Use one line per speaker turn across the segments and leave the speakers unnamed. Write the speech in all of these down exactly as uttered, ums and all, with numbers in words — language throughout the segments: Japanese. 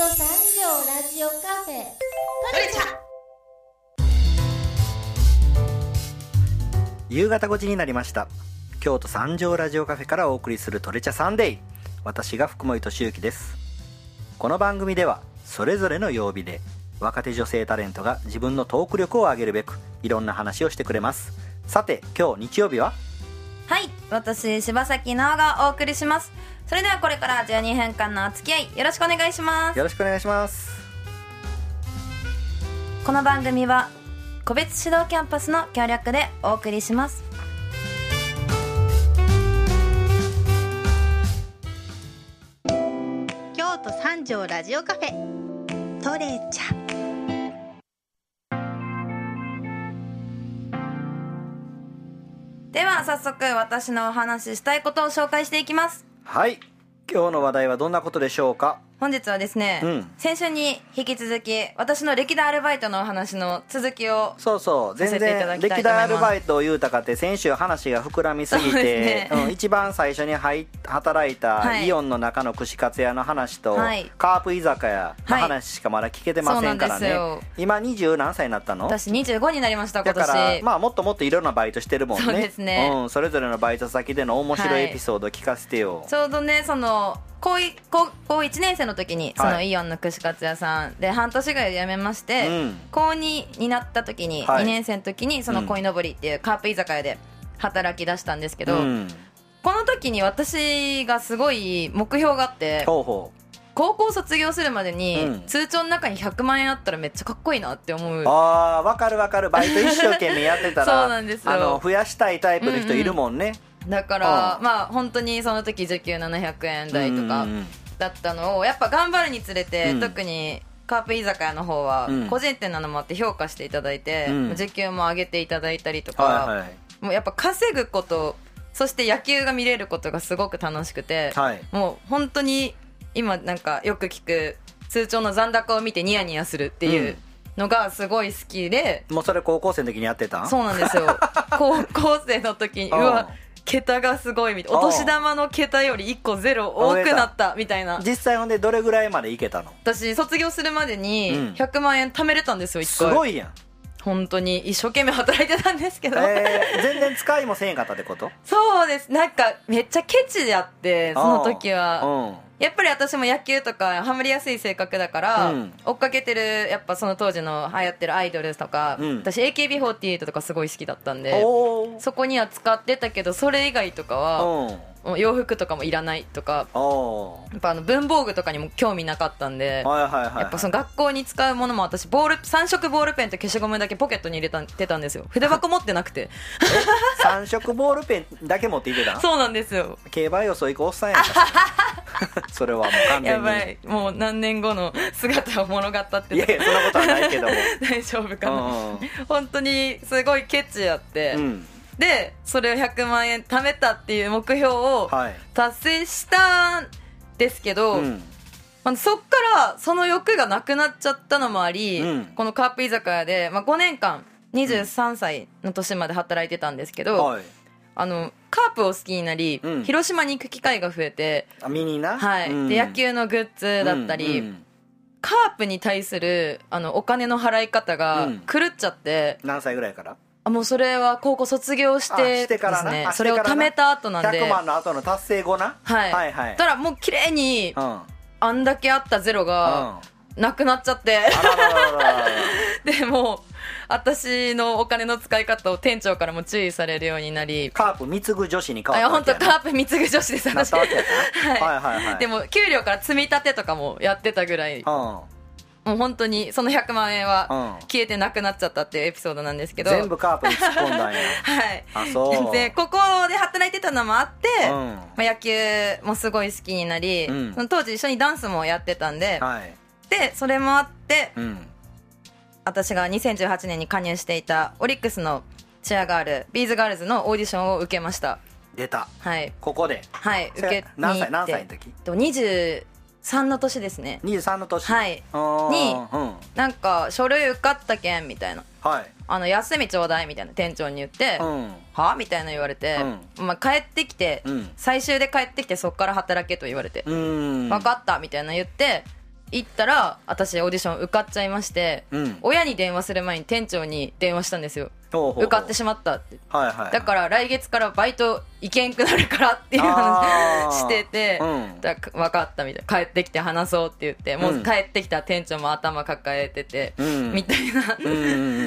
都三条ラジオカフェトレチャ。
夕方ごじになりました。京都三条ラジオカフェからお送りするトレチャサンデー。私が福森俊之です。この番組ではそれぞれの曜日で若手女性タレントが自分のトーク力を上げるべくいろんな話をしてくれます。さて今日日曜日は、
はい、私柴崎奈緒がお送りします。それではこれからじゅうにふんかんのお付き合いよろしくお願いします。
よろしくお願いします。
この番組は個別指導キャンパスの協力でお送りします。
京都三条ラジオカフェトレチャ。
では早速私のお話ししたいことを紹介していきます。
はい、今日の話題はどんなことでしょうか。
本日はですね、うん、先週に引き続き私の歴代アルバイトのお話の続きを
そうそう全然歴代アルバイトを言うたかって先週話が膨らみすぎて、ねうん、一番最初に入働いたイオンの中の串カツ屋の話と、はい、カープ居酒屋の話しかまだ聞けてませんからね、はい、今にじゅう何歳になったの？
私にじゅうごになりました今年。
だからまあもっともっといろんなバイトしてるもんね。
そうですね、
うん、それぞれのバイト先での面白いエピソード聞かせてよ、はい、
ちょうどねその高い高高いちねん生の時にそのイオンの串カツ屋さんで半年ぐらいで辞めまして、うん、高にになった時に、はい、にねん生の時にその鯉のぼりっていうカープ居酒屋で働き出したんですけど、うん、この時に私がすごい目標があって、ほうほう高校卒業するまでに、うん、通帳の中にひゃくまんえんあったらめっちゃかっこいいなって思う。
あー分かる分かる。バイト一生懸命やってたら
そうなんですよ。
あの増やしたいタイプの人いるもんね、
うんうん、だからまあ本当にその時時給ななひゃくえん台とかだったのをやっぱ頑張るにつれて、うん、特にカープ居酒屋の方は個人店なのもあって評価していただいて、うん、時給も上げていただいたりとか、はいはい、もうやっぱ稼ぐことそして野球が見れることがすごく楽しくて、はい、もう本当に今なんかよく聞く通帳の残高を見てニヤニヤするっていうのがすごい好きで、
うん、もうそれ高校生の時にやってたん？
そうなんですよ高校生の時にうわ桁がすごいみたいな、お年玉の桁よりいっこゼロ多くなったみたいな。
実際ほんでどれぐらいまでいけたの？
私卒業するまでにひゃくまんえん貯めれたんですよ、いっかい。
すごいやん。本
当に一生懸命働いてたんですけど、
えー、全然使いもせんかったってこと？
そうです。なんかめっちゃケチであってその時は、うん、やっぱり私も野球とかハマりやすい性格だから、うん、追っかけてるやっぱその当時の流行ってるアイドルとか、うん、私 エーケービーフォーティーエイト とかすごい好きだったんでそこには使ってたけど、それ以外とかは洋服とかもいらないとか、やっぱあの文房具とかにも興味なかったんで、はいはいはいはい、やっぱその学校に使うものも私ボールさん色ボールペンと消しゴムだけポケットに入れたてたんですよ。筆箱持ってなくて
さん色ボールペンだけ持っていってた？
そうなんですよ。
競馬予想行くおっさんやんかそれはもう完全に
やばい、もう何年後の姿を物語ってて
いやいやそんなことはないけども
大丈夫かな、うん、本当にすごいケチやって、うん、でそれをひゃくまんえん貯めたっていう目標を達成したんですけど、はい、うんまあ、そっからその欲がなくなっちゃったのもあり、うん、このカープ居酒屋で、まあ、ごねんかんにじゅうさんさいの年まで働いてたんですけど、はい、あのカープを好きになり、うん、広島に行く機会が増えて、
あ見にな、
はい、うん、で野球のグッズだったり、うんうん、カープに対するあのお金の払い方が狂っちゃって、
うん、何歳ぐらいから？
あもうそれは高校卒業してですね、それを貯めた後なんで
ひゃくまんの後の達成後な、
はい、はいはい、だからもう綺麗に、うん、あんだけあったゼロがなくなっちゃって、うん、あららららでもう私のお金の使い方を店長からも注意されるようになり、
カープ貢ぐ女子に変わったわけやな。
本当カープ貢ぐ女子です私
なったわけやな、はいはいはいはい、
でも給料から積み立てとかもやってたぐらい、うん、もう本当にそのひゃくまんえんは消えてなくなっちゃったっていうエピソードなんですけど、
全部カープに突っ込んだんや
はい、
あそう
でここで働いてたのもあって、うんまあ、野球もすごい好きになり、うん、その当時一緒にダンスもやってたんで、はい、でそれもあって、うん、私がにせんじゅうはちねんに加入していたオリックスのチアガールビーズガールズのオーディションを受けました。
出た、
はい、
ここで、
はい、受けに行って
何歳何歳の時？
にじゅうさんの年ですね。
にじゅうさんの年、
はい、に、うん、なんか書類受かったけんみたいな、はい、あの休みちょうだいみたいな店長に言って、うん、はみたいな言われて、うんまあ、帰ってきて、うん、最終で帰ってきてそっから働けと言われて、うん分かったみたいな言って行ったら私オーディション受かっちゃいまして、うん、親に電話する前に店長に電話したんですよ。ほうほうほう、受かってしまったって、はいはいはい、だから来月からバイト行けんくなるからっていう話してて、うん、だ分かったみたいな、帰ってきて話そうって言って、もう帰ってきた店長も頭抱えてて、うん、みたいな、うん、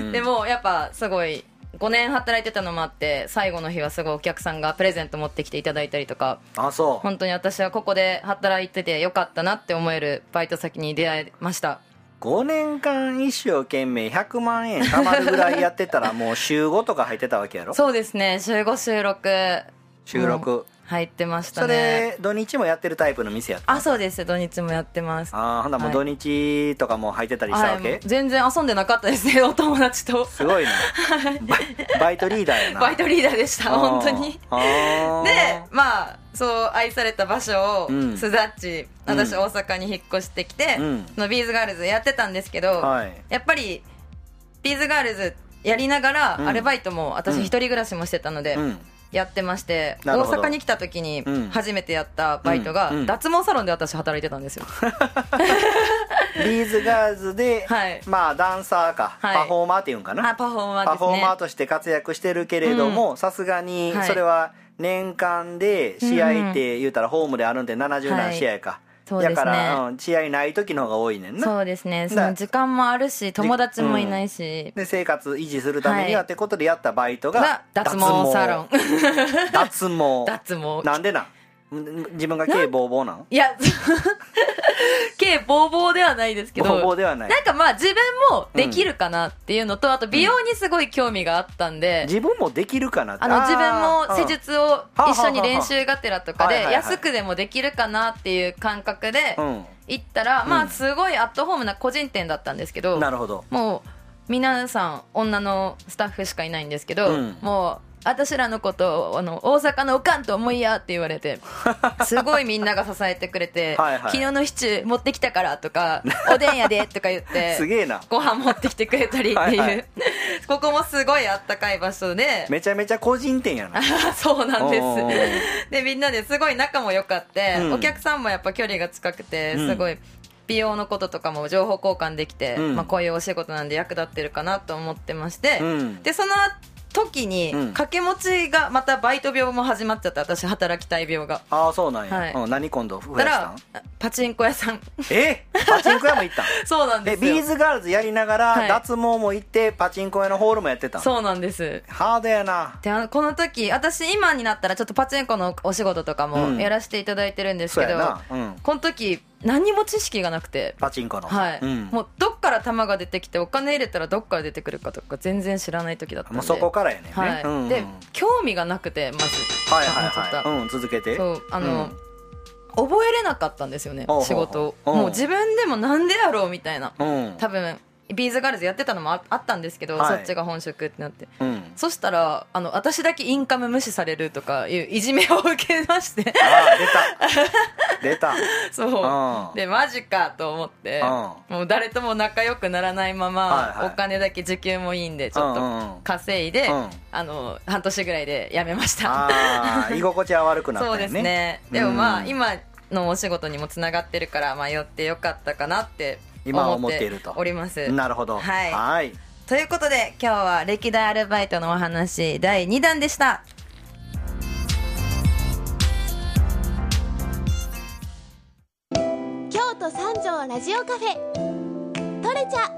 でもやっぱすごいごねん働いてたのもあって、最後の日はすごいお客さんがプレゼント持ってきていただいたりとか、
あ、そう、
本当に私はここで働いててよかったなって思えるバイト先に出会いました。
ごねんかん一生懸命ひゃくまんえん貯まるぐらいやってたらもう週ごとか入ってたわけやろ。
そうですね、週ご週ろく
週ろく
入ってましたね。
それ土日もやってるタイプの店やった？
あ、そうです、土日もやってます。
ああ、ほんならもう土日とかも入ってたりしたわけ？はい、
全然遊んでなかったですね、お友達と。
すごいなバ, バイトリーダーやな。
バイトリーダーでした、本当に。で、まあそう愛された場所を、うん、スザッチ、私大阪に引っ越してきて、うん、のビーズガールズやってたんですけど、はい、やっぱりビーズガールズやりながら、うん、アルバイトも私一人暮らしもしてたので、うん、やってまして、大阪に来た時に初めてやったバイトが、うん、脱毛サロンで私働いてたんですよ
ビーズガールズで、はい、まあダンサーか、はい、パフォーマーっていうんかな、
あ、パフォーマーですね。
パフォーマーとして活躍してるけれども、さすがにそれは年間で試合って言うたらホームであるんでななじゅうなん試合か、はい、
そうですね、
だから、うん、試合ない時の方が多いねんな。
そうですね、その時間もあるし友達もいないし、
うん、で生活維持するためには、はい、ってことでやったバイトが
脱毛サロン
脱毛
脱毛
なんでなん？自分が毛ボーボーなん？
いや毛ボーボーではないですけど、
ボーボーではない、
なんかまあ自分もできるかなっていうのと、うん、あと美容にすごい興味があったんで、
うん、自分もできるかなって、
あの自分も施術を一緒に練習がてらとかで安くでもできるかなっていう感覚で行ったら、うん、まあすごいアットホームな個人店だったんですけど、
なるほど、
もう皆さん女のスタッフしかいないんですけど、うん、もう私らのことをあの大阪のおかんと思いやって言われて、すごいみんなが支えてくれてはい、はい、昨日のシチュー持ってきたからとかおでんやでとか言って
すげえな、
ご飯持ってきてくれたりっていうはい、はい、ここもすごいあったかい場所で、
めちゃめちゃ個人店やな
そうなんですでみんなですごい仲も良かって、うん、お客さんもやっぱ距離が近くてすごい、うん、美容のこととかも情報交換できて、うん、まあ、こういうお仕事なんで役立ってるかなと思ってまして、うん、でその時に掛け持ちがまたバイト病も始まっちゃった、私働きたい病が。
ああ、そうなんや、はい、うん、何今度増やしたん？
パチンコ屋さん
えパチンコ屋も行ったん？
そうなんです
よ。ビーズガールズやりながら、はい、脱毛も行ってパチンコ屋のホールもやってたん？
そうなんです。
ハードやな。
で、あのこの時私今になったらちょっとパチンコのお仕事とかもやらせていただいてるんですけど、うんうん、この時何も知識がなくて、
パチンコの、
はい、うん、もうどっから玉が出てきてお金入れたらどっから出てくるかとか全然知らない時だったんで、
もうそこからやねんね、
はい、うんうん、で興味がなくてまず、
はいはいはい、うん、続けて、
そう、あの、うん、覚えれなかったんですよね、仕事を。もう自分でもなんでやろうみたいな、うん、多分ビーズガールズやってたのも あ, あったんですけど、はい、そっちが本職ってなって、うん、そしたらあの私だけインカム無視されるとかいういじめを受けまして、
あ出た出た
そう、うん、でマジかと思って、うん、もう誰とも仲良くならないまま、はいはい、お金だけ時給もいいんでちょっと稼いで、うんうん、あの半年ぐらいで辞めました。
あ居心地は悪くなったよね。
そうですね。でもまあ、うん、今のお仕事にもつながってるから迷ってよかったかなって
今思っていると
おります。
なるほど、
はい、
はい。
ということで今日は歴代アルバイトのお話だいにだんでした。
京都三条ラジオカフェトレチャ。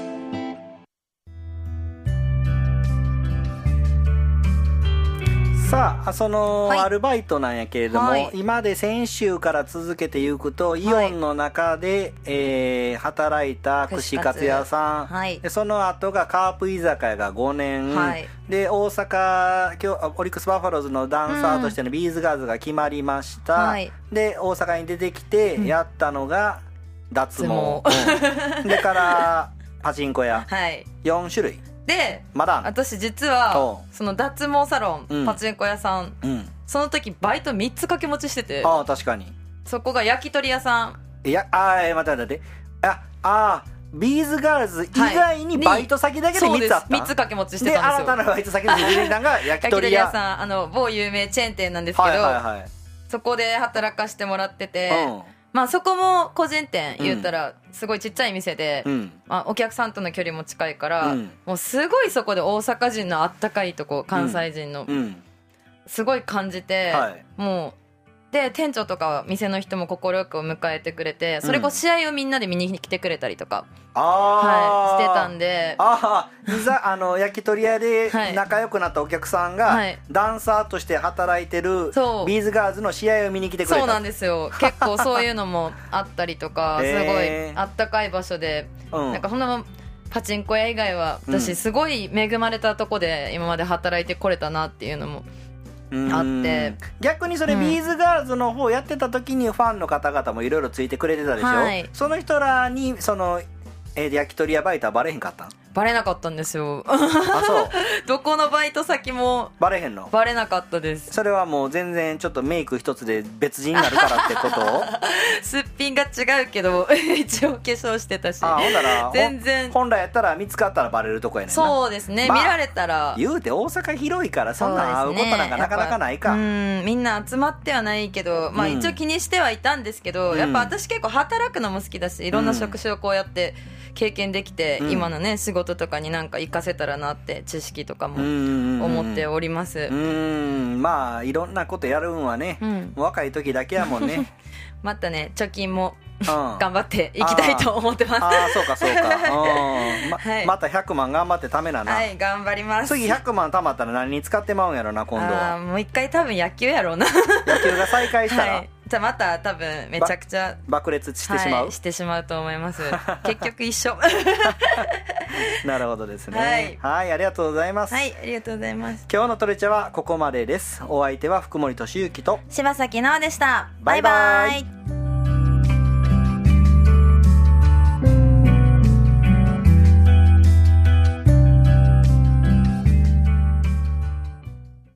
さあそのアルバイトなんやけれども、はい、今で先週から続けていくと、はい、イオンの中で、えー、働いた串カツ屋さん、はい、でその後がカープ居酒屋がごねん、はい、で大阪今日オリックスバファローズのダンサーとしてのビーズガールズが決まりました、うん、で大阪に出てきてやったのが脱毛、うん、でからパチンコ屋、はい、よんしゅるい
で、
まだ
私実はその脱毛サロン、うん、パチンコ屋さん、うん、その時バイトみっつ掛け持ちしてて、
ああ確かに
そこが焼き鳥屋さん、
いやあー待って待ってああビーズガールズ以外にバイト先だけでみっつあった、はい、
みっつ掛け持ちしてたんですよ。
で新たなバイト先で出てきたのが焼き鳥屋
焼き鳥屋さん、あの某有名チェーン店なんですけど、はいはいはい、そこで働かしてもらってて、 まあそこも個人店言ったらすごいちっちゃい店で、うんまあ、お客さんとの距離も近いから、うん、もうすごいそこで大阪人のあったかいとこ関西人の、うん、すごい感じて、はい、もうで店長とか店の人も快く迎えてくれて、それこそ試合をみんなで見に来てくれたりとか、うん、はい、してたんで、
ああ、いざあの焼き鳥屋で仲良くなったお客さんが、はい、ダンサーとして働いてるビーズガーズの試合を見に来てくれた。
そうなんですよ。結構そういうのもあったりとかすごいあったかい場所で、うん、なんかほんなパチンコ屋以外は私すごい恵まれたとこで今まで働いてこれたなっていうのもあって、
逆にそれ、うん、ビーズガールズの方やってた時にファンの方々もいろいろついてくれてたでしょ、はい、その人らにその、えー、焼き鳥屋バイトはバレへんかったん？
バレなかったんですよ。
あ、そう
どこのバイト先も
バレへんの？
バレなかったです。
それはもう全然ちょっとメイク一つで別人になるからってことを
すっぴんが違うけど一応化粧してたし、
あ、ほんなら
全然
本来やったら見つかったらバレるとこやねんな。
そうですね、まあ、見られたら
言うて大阪広いからそんなん会うことなんかなかなかないか、
ね、うんみんな集まってはないけど、まあ、一応気にしてはいたんですけど、うん、やっぱ私結構働くのも好きだし、いろんな職種をこうやって経験できて、うん、今のね仕事とかになんか活かせたらなって知識とかも思っております。
うん、まあいろんなことやるんはね、うん、若い時だけやもんね。
またね貯金も頑張っていきたいと思ってます。
ああ、そうかそうか、うん、ま, はい、またひゃくまん頑張ってためなな。
はい、頑張ります。
次ひゃくまん貯まったら何に使ってまうんやろな今度は。
あ、もう一回多分野球やろうな。
野球が再開したら、はい、
じゃあまた多分めちゃくちゃ
爆裂してしまう、
はい、してしまうと思います。結局一緒。
なるほどですね、はい、はい、ありがとうございます。
はい、ありがとうございます。
今日のトレチャはここまでです。お相手は福森俊之と
柴崎奈緒でした。バイバイ。